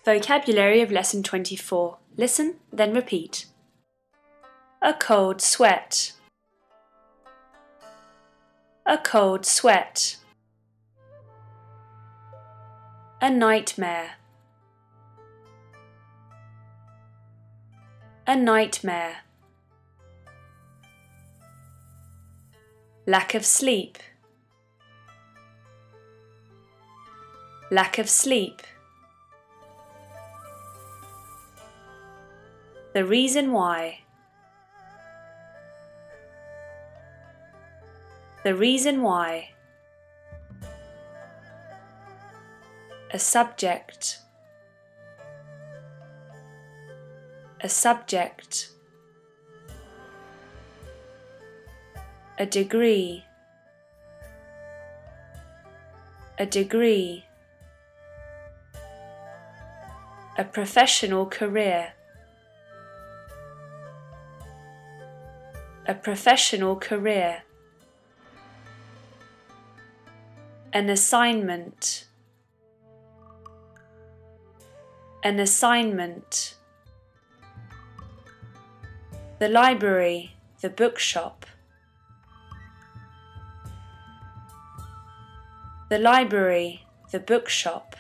Vocabulary of Lesson 24. Listen, then repeat. A cold sweat. A cold sweat. A nightmare. A nightmare. Lack of sleep. Lack of sleep. The reason why. The reason why. A subject. A subject. A degree. A degree. A professional career. A professional career. An assignment. An assignment. The library, the bookshop. The library, the bookshop.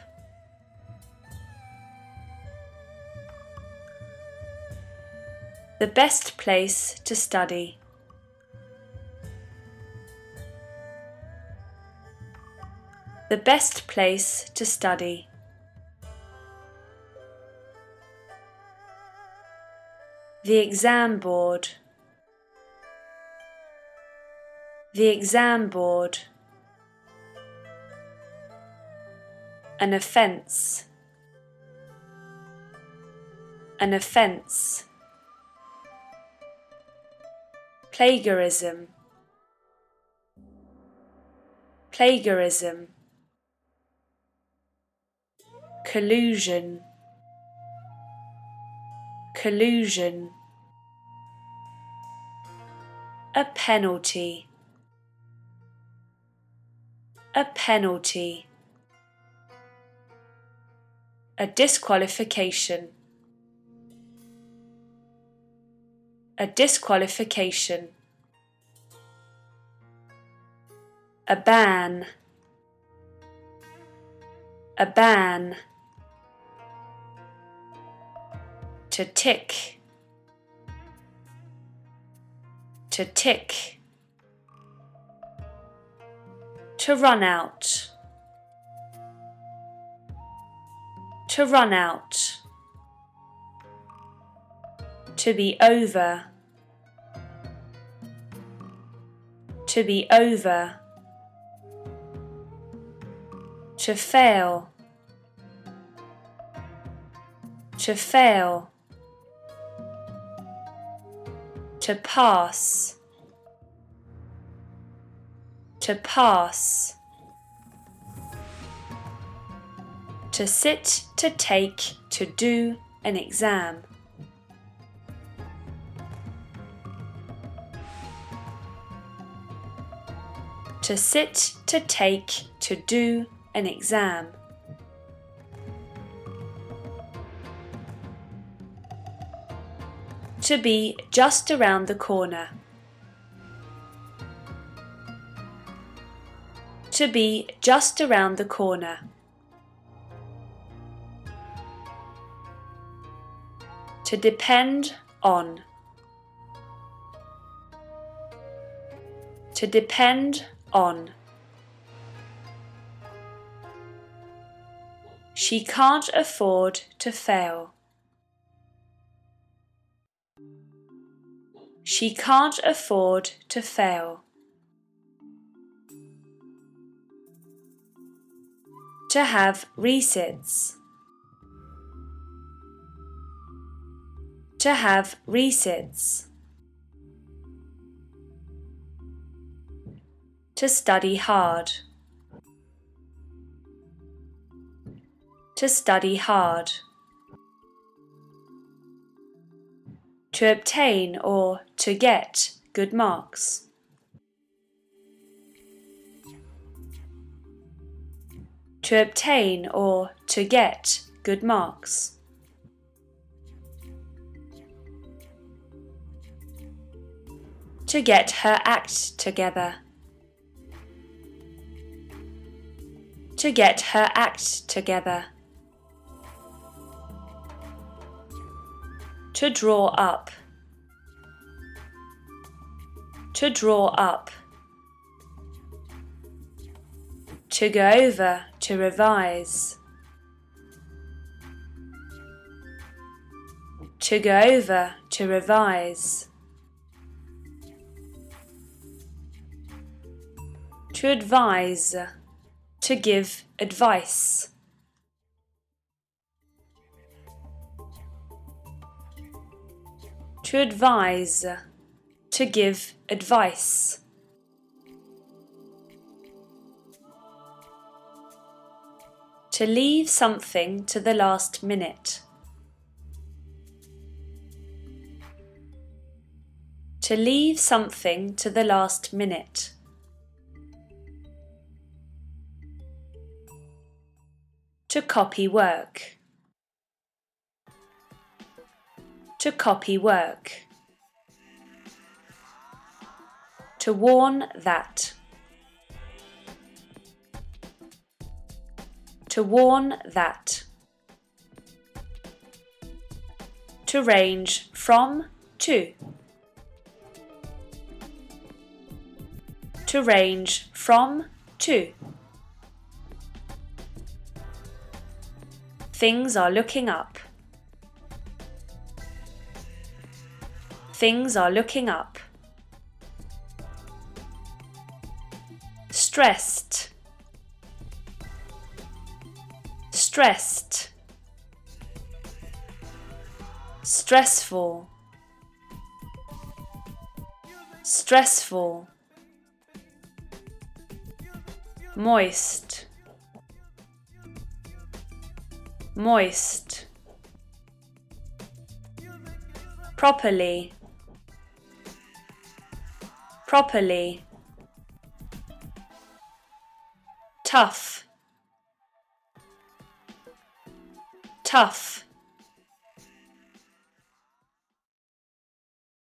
The best place to study. The best place to study. The exam board. The exam board. An offence. An offence. Plagiarism. Plagiarism. Collusion. Collusion. A penalty. A penalty. A disqualification. A disqualification. A ban. A ban. To tick. To tick. To run out. To run out. To be over. To be over. To fail. To fail. To pass. To pass. To sit, to take, to do an exam. To sit, to take, to do an exam. To be just around the corner. To be just around the corner. To depend on. To depend on. She can't afford to fail. She can't afford to fail. To have resits. To have resits. To study hard. To study hard. To obtain or to get good marks. To obtain or to get good marks. To get her act together. To get her act together. To draw up. To draw up. To go over, to revise. To go over, to revise. To advise, to give advice. To advise, to give advice. To leave something to the last minute. To leave something to the last minute. To copy work. To copy work. To warn that. To warn that. To range from, to. To range from, to. Things are looking up. Things are looking up. Stressed. Stressed. Stressful. Stressful. Moist. Moist. Properly. Properly. Tough. Tough.